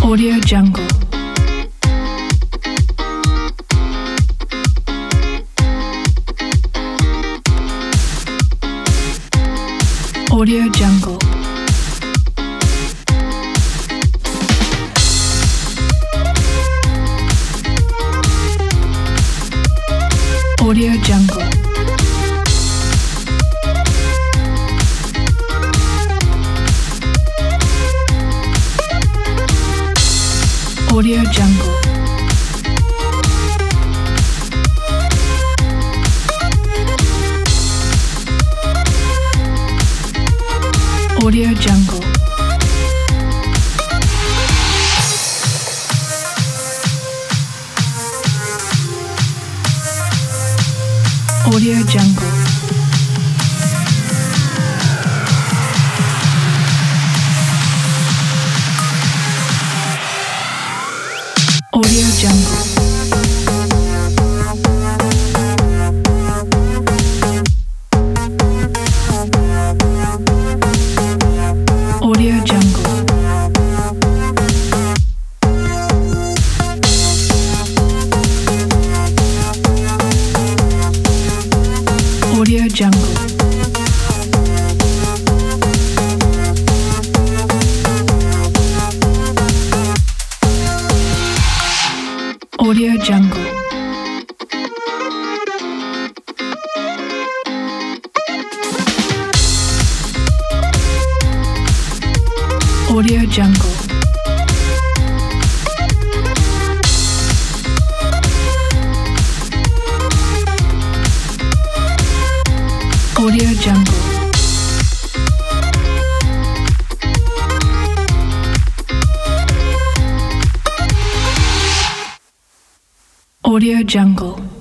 Audio Jungle. Audio Jungle. Audio Jungle. Audio Jungle. Audio Jungle. Audio Jungle. Audio Jungle. Audio Jungle. Audio Jungle. Audio Jungle. Audio Jungle. Audio Jungle. Audio Jungle.